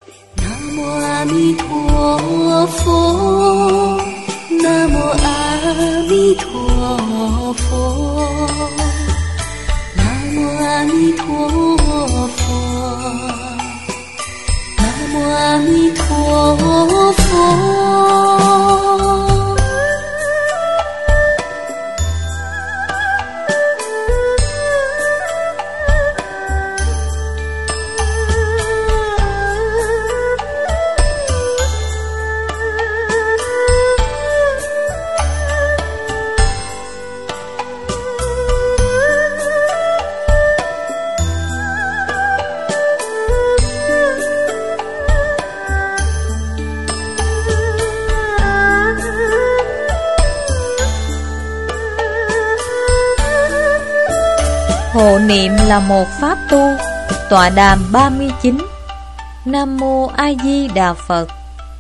Nam mô A Di Đà Phật. Nam mô A Di Đà Phật. Nam mô A Di Đà Phật. Nam mô A Di Đà Phật. Hộ niệm là một pháp tu. Tọa đàm 39. Nam Mô A Di Đà Phật.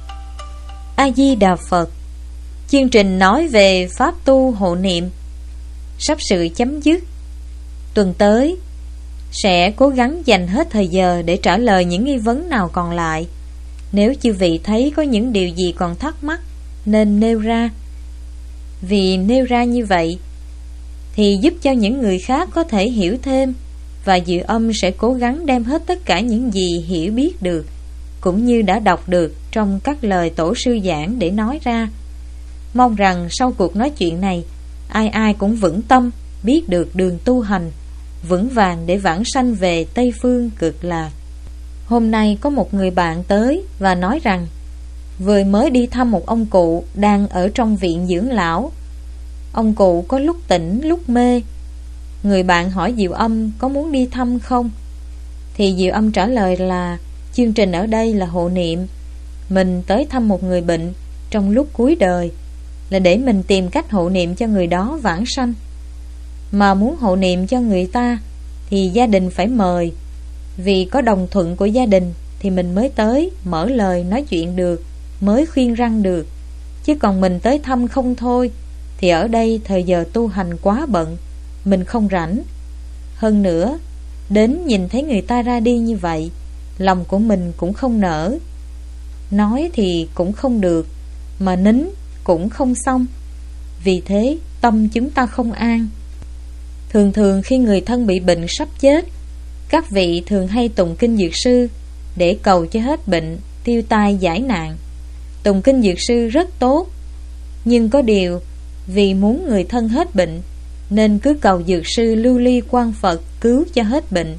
A Di Đà Phật. Chương trình nói về pháp tu hộ niệm sắp sửa chấm dứt. Tuần tới sẽ cố gắng dành hết thời giờ để trả lời những nghi vấn nào còn lại. Nếu chư vị thấy có những điều gì còn thắc mắc nên nêu ra. Vì nêu ra như vậy thì giúp cho những người khác có thể hiểu thêm, và Diệu Âm sẽ cố gắng đem hết tất cả những gì hiểu biết được cũng như đã đọc được trong các lời tổ sư giảng để nói ra. Mong rằng sau cuộc nói chuyện này, ai ai cũng vững tâm, biết được đường tu hành vững vàng để vãng sanh về Tây Phương Cực Lạc. Hôm nay có một người bạn tới và nói rằng vừa mới đi thăm một ông cụ đang ở trong viện dưỡng lão. Ông cụ có lúc tỉnh lúc mê. Người bạn hỏi Diệu Âm có muốn đi thăm không, thì Diệu Âm trả lời là chương trình ở đây là hộ niệm. Mình tới thăm một người bệnh trong lúc cuối đời là để mình tìm cách hộ niệm cho người đó vãng sanh. Mà muốn hộ niệm cho người ta thì gia đình phải mời. Vì có đồng thuận của gia đình thì mình mới tới mở lời nói chuyện được, mới khuyên răn được. Chứ còn mình tới thăm không thôi thì ở đây thời giờ tu hành quá bận, mình không rảnh. Hơn nữa, đến nhìn thấy người ta ra đi như vậy, lòng của mình cũng không nỡ. Nói thì cũng không được, mà nín cũng không xong. Vì thế tâm chúng ta không an. Thường thường khi người thân bị bệnh sắp chết, các vị thường hay tụng kinh Dược Sư để cầu cho hết bệnh, tiêu tai giải nạn. Tụng kinh Dược Sư rất tốt, nhưng có điều vì muốn người thân hết bệnh nên cứ cầu Dược Sư lưu ly quan Phật cứu cho hết bệnh.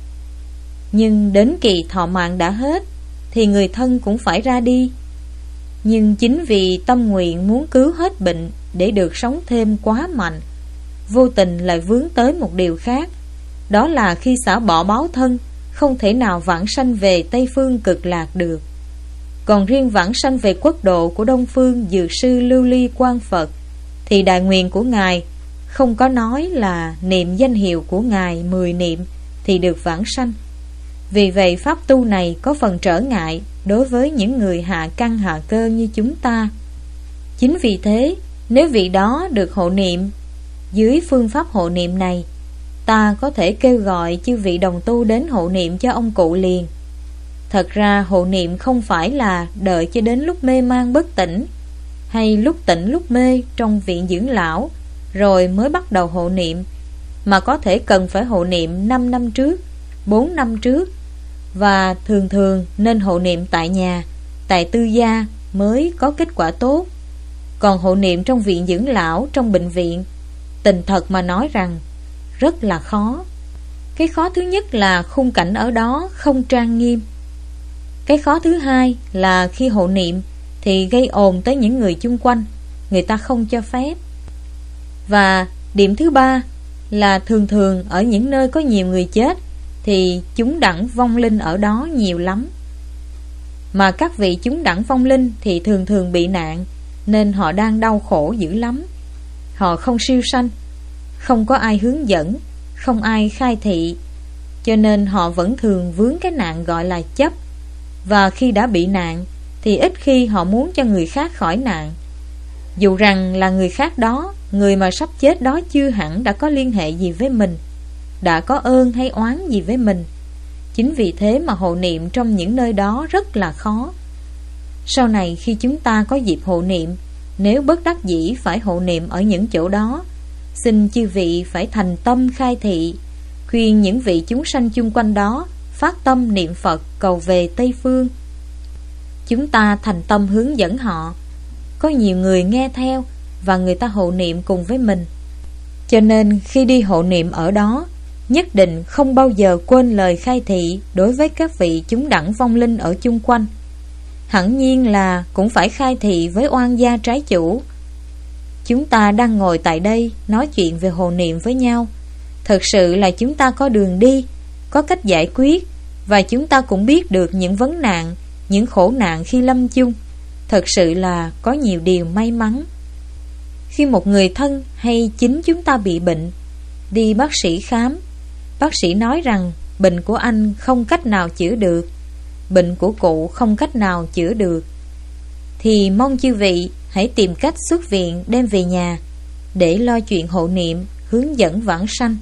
Nhưng đến kỳ thọ mạng đã hết thì người thân cũng phải ra đi. Nhưng chính vì tâm nguyện muốn cứu hết bệnh để được sống thêm quá mạnh, vô tình lại vướng tới một điều khác. Đó là khi xả bỏ báo thân, không thể nào vãng sanh về Tây Phương Cực Lạc được. Còn riêng vãng sanh về quốc độ của Đông Phương Dược Sư lưu ly quan Phật thì đại nguyện của Ngài không có nói là niệm danh hiệu của Ngài 10 niệm thì được vãng sanh. Vì vậy pháp tu này có phần trở ngại đối với những người hạ căn hạ cơ như chúng ta. Chính vì thế, nếu vị đó được hộ niệm dưới phương pháp hộ niệm này, ta có thể kêu gọi chư vị đồng tu đến hộ niệm cho ông cụ liền. Thật ra hộ niệm không phải là đợi cho đến lúc mê man bất tỉnh, hay lúc tỉnh lúc mê trong viện dưỡng lão rồi mới bắt đầu hộ niệm, mà có thể cần phải hộ niệm 5 năm trước, 4 năm trước. Và thường thường nên hộ niệm tại nhà, tại tư gia mới có kết quả tốt. Còn hộ niệm trong viện dưỡng lão, trong bệnh viện, tình thật mà nói rằng rất là khó. Cái khó thứ nhất là khung cảnh ở đó không trang nghiêm. Cái khó thứ hai là khi hộ niệm thì gây ồn tới những người chung quanh, người ta không cho phép. Và điểm thứ ba là thường thường ở những nơi có nhiều người chết thì chúng đẳng vong linh ở đó nhiều lắm. Mà các vị chúng đẳng vong linh thì thường thường bị nạn, nên họ đang đau khổ dữ lắm. Họ không siêu sanh, không có ai hướng dẫn, không ai khai thị, cho nên họ vẫn thường vướng cái nạn gọi là chấp. Và khi đã bị nạn thì ít khi họ muốn cho người khác khỏi nạn. Dù rằng là người khác đó, người mà sắp chết đó chưa hẳn đã có liên hệ gì với mình, đã có ơn hay oán gì với mình, Chính vì thế mà hộ niệm trong những nơi đó rất là khó. Sau này khi chúng ta có dịp hộ niệm, nếu bất đắc dĩ phải hộ niệm ở những chỗ đó, xin chư vị phải thành tâm khai thị, khuyên những vị chúng sanh chung quanh đó phát tâm niệm Phật cầu về Tây Phương. Chúng ta thành tâm hướng dẫn họ. Có nhiều người nghe theo và người ta hộ niệm cùng với mình. Cho nên khi đi hộ niệm ở đó, nhất định không bao giờ quên lời khai thị đối với các vị chúng đẳng vong linh ở chung quanh. Hẳn nhiên là cũng phải khai thị với oan gia trái chủ. Chúng ta đang ngồi tại đây nói chuyện về hộ niệm với nhau. Thật sự là chúng ta có đường đi, có cách giải quyết, và chúng ta cũng biết được những vấn nạn, những khổ nạn khi lâm chung. Thật sự là có nhiều điều may mắn. Khi một người thân hay chính chúng ta bị bệnh, đi bác sĩ khám, bác sĩ nói rằng bệnh của anh không cách nào chữa được, bệnh của cụ không cách nào chữa được, thì mong chư vị hãy tìm cách xuất viện đem về nhà để lo chuyện hộ niệm, hướng dẫn vãng sanh.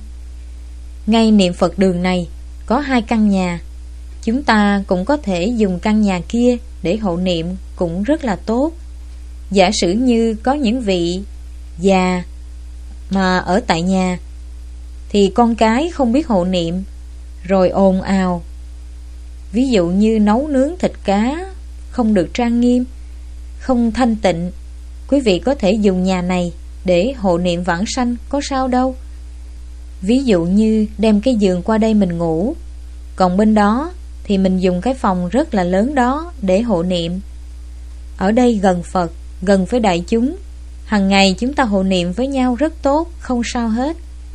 Ngay niệm Phật đường này có 2 căn nhà, chúng ta cũng có thể dùng căn nhà kia để hộ niệm cũng rất là tốt. Giả sử như có những vị già mà ở tại nhà thì con cái không biết hộ niệm, rồi ồn ào, ví dụ như nấu nướng thịt cá không được trang nghiêm, không thanh tịnh, quý vị có thể dùng nhà này để hộ niệm vãng sanh, có sao đâu. Ví dụ như đem cái giường qua đây mình ngủ, còn bên đó thì mình dùng cái phòng rất là lớn đó để hộ niệm. Ở đây gần Phật, gần với đại chúng, hàng ngày chúng ta hộ niệm với nhau rất tốt, không sao hết.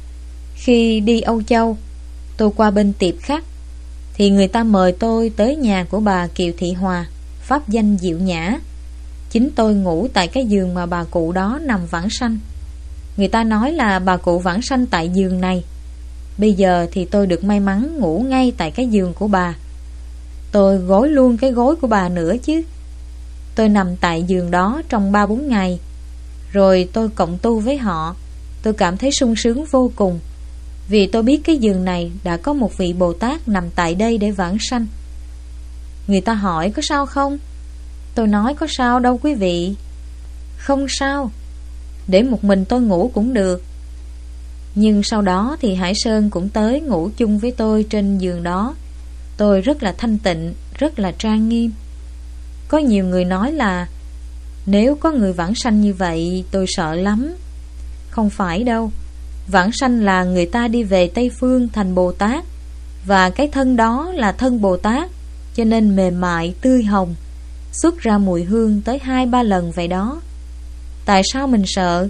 Khi đi Âu Châu, tôi qua bên Tiệp Khắc thì người ta mời tôi tới nhà của bà Kiều Thị Hòa, pháp danh Diệu Nhã. Chính tôi ngủ tại cái giường mà bà cụ đó nằm vãng sanh. Người ta nói là bà cụ vãng sanh tại giường này. Bây giờ thì tôi được may mắn ngủ ngay tại cái giường của bà. Tôi gối luôn cái gối của bà nữa chứ. Tôi nằm tại giường đó trong 3-4 ngày. Rồi tôi cộng tu với họ. Tôi cảm thấy sung sướng vô cùng, vì tôi biết cái giường này đã có một vị Bồ Tát nằm tại đây để vãng sanh. Người ta hỏi có sao không? Tôi nói có sao đâu quý vị. Không sao, để một mình tôi ngủ cũng được. Nhưng sau đó thì Hải Sơn cũng tới ngủ chung với tôi trên giường đó. Tôi rất là thanh tịnh, rất là trang nghiêm. Có nhiều người nói là nếu có người vãng sanh như vậy tôi sợ lắm. Không phải đâu. Vãng sanh là người ta đi về Tây Phương thành Bồ Tát, và cái thân đó là thân Bồ Tát, cho nên mềm mại, tươi hồng, xuất ra mùi hương tới 2-3 lần vậy đó. Tại sao mình sợ?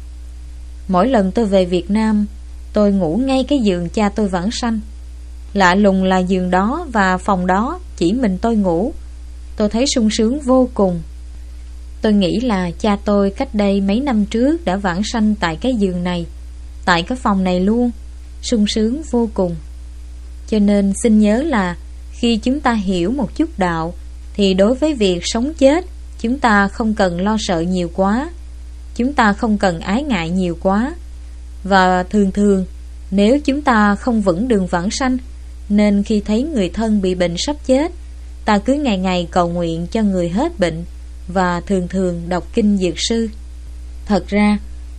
Mỗi lần tôi về Việt Nam, tôi ngủ ngay cái giường cha tôi vãng sanh. Lạ lùng là giường đó và phòng đó chỉ mình tôi ngủ. Tôi thấy sung sướng vô cùng. Tôi nghĩ là cha tôi cách đây mấy năm trước đã vãng sanh tại cái giường này, tại cái phòng này luôn, sung sướng vô cùng. Cho nên xin nhớ là khi chúng ta hiểu một chút đạo thì đối với việc sống chết, chúng ta không cần lo sợ nhiều quá, chúng ta không cần ái ngại nhiều quá. Và thường nếu chúng ta không vững đường vãng sanh, nên khi thấy người thân bị bệnh sắp chết, ta cứ ngày ngày cầu nguyện cho người hết bệnh, và thường đọc kinh Dược Sư. Thật ra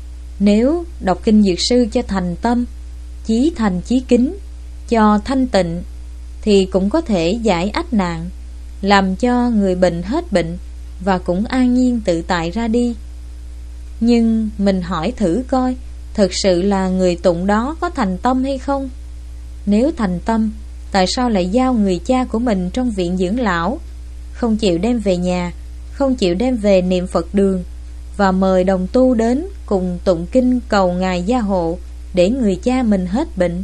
nếu đọc kinh Dược Sư cho thành tâm, chí thành chí kính, cho thanh tịnh, thì cũng có thể giải ách nạn, làm cho người bệnh hết bệnh, và cũng an nhiên tự tại ra đi. Nhưng mình hỏi thử coi, thực sự là người tụng đó có thành tâm hay không? Nếu thành tâm, tại sao lại giao người cha của mình trong viện dưỡng lão, không chịu đem về nhà, không chịu đem về niệm Phật đường, và mời đồng tu đến cùng tụng kinh cầu ngài gia hộ để người cha mình hết bệnh?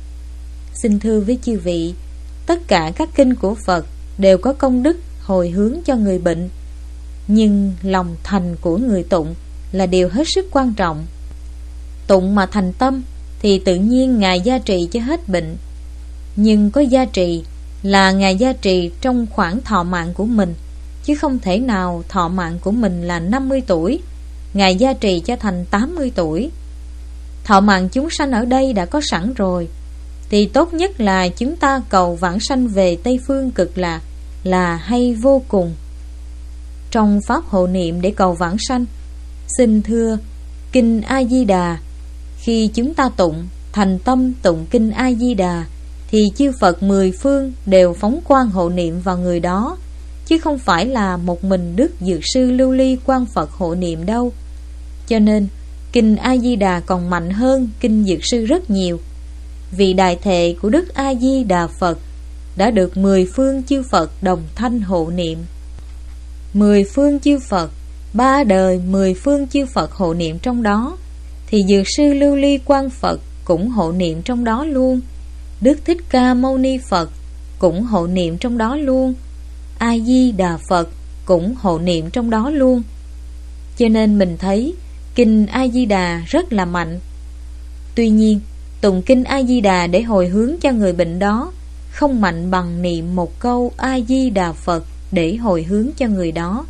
Xin thưa với chư vị, tất cả các kinh của Phật đều có công đức hồi hướng cho người bệnh, nhưng lòng thành của người tụng là điều hết sức quan trọng. Tụng mà thành tâm thì tự nhiên ngài gia trì cho hết bệnh. Nhưng có gia trì là ngài gia trì trong khoảng thọ mạng của mình, chứ không thể nào thọ mạng của mình là 50 tuổi, ngài gia trì cho thành 80 tuổi. Thọ mạng chúng sanh ở đây đã có sẵn rồi, thì tốt nhất là chúng ta cầu vãng sanh về Tây Phương Cực Lạc là hay vô cùng. Trong pháp hộ niệm để cầu vãng sanh, xin thưa Kinh A Di Đà, khi chúng ta tụng thành tâm tụng Kinh A Di Đà thì chư Phật mười phương đều phóng quang hộ niệm vào người đó, chứ không phải là một mình Đức Dược Sư Lưu Ly quang Phật hộ niệm đâu. Cho nên Kinh A Di Đà còn mạnh hơn Kinh Dược Sư rất nhiều, vì đại thệ của Đức A Di Đà Phật đã được mười phương chư Phật đồng thanh hộ niệm. Mười phương chư Phật, ba đời mười phương chư Phật hộ niệm trong đó, thì Dược Sư Lưu Ly quang Phật cũng hộ niệm trong đó luôn, Đức Thích Ca Mâu Ni Phật cũng hộ niệm trong đó luôn, A Di Đà Phật cũng hộ niệm trong đó luôn. Cho nên mình thấy Kinh A Di Đà rất là mạnh. Tuy nhiên, tụng Kinh A Di Đà để hồi hướng cho người bệnh đó không mạnh bằng niệm một câu A Di Đà Phật để hồi hướng cho người đó.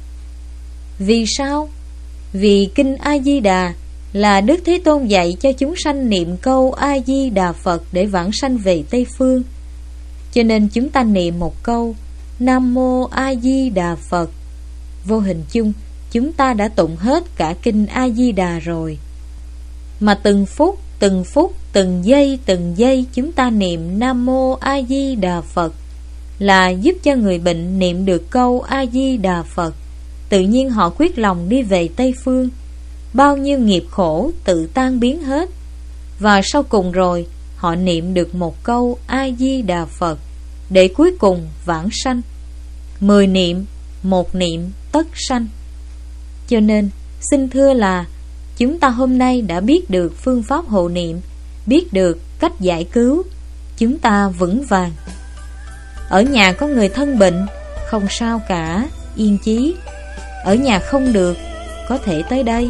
Vì sao? Vì Kinh A Di Đà là Đức Thế Tôn dạy cho chúng sanh niệm câu A Di Đà Phật để vãng sanh về Tây Phương. Cho nên chúng ta niệm một câu Nam Mô A Di Đà Phật, vô hình chung chúng ta đã tụng hết cả Kinh A Di Đà rồi. Mà từng phút, từng giây chúng ta niệm Nam Mô A Di Đà Phật là giúp cho người bệnh niệm được câu A Di Đà Phật, tự nhiên họ quyết lòng đi về Tây Phương, bao nhiêu nghiệp khổ tự tan biến hết. Và sau cùng rồi họ niệm được một câu A Di Đà Phật để cuối cùng vãng sanh. 10 niệm, một niệm tất sanh. Cho nên xin thưa là chúng ta hôm nay đã biết được phương pháp hộ niệm, biết được cách giải cứu, chúng ta vững vàng. Ở nhà có người thân bệnh, không sao cả, yên chí. Ở nhà không được, có thể tới đây.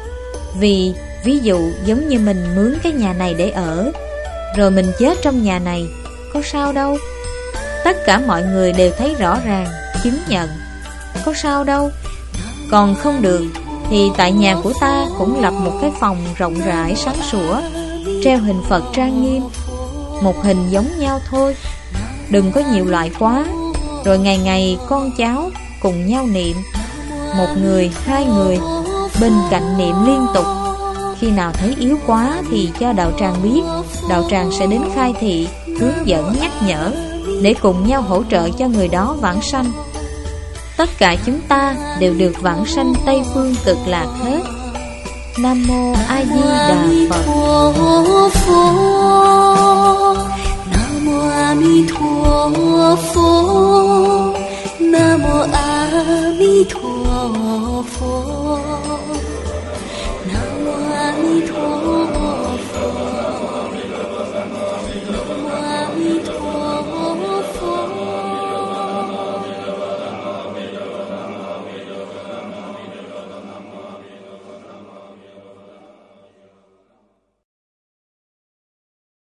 Vì ví dụ giống như mình mướn cái nhà này để ở, rồi mình chết trong nhà này, có sao đâu. Tất cả mọi người đều thấy rõ ràng, chứng nhận, có sao đâu. Còn không được thì tại nhà của ta cũng lập một cái phòng rộng rãi sáng sủa, treo hình Phật trang nghiêm, một hình giống nhau thôi, đừng có nhiều loại quá. Rồi ngày ngày con cháu cùng nhau niệm, một người, hai người bên cạnh niệm liên tục. Khi nào thấy yếu quá thì cho đạo tràng biết, đạo tràng sẽ đến khai thị, hướng dẫn, nhắc nhở, để cùng nhau hỗ trợ cho người đó vãng sanh. Tất cả chúng ta đều được vãng sanh Tây Phương Cực Lạc hết. Nam Mô A Di Đà Phật. Nam Mô A Di Đà Phật. Nam Mô A Di Đà Phật. Nam Mô A Di Đà Phật.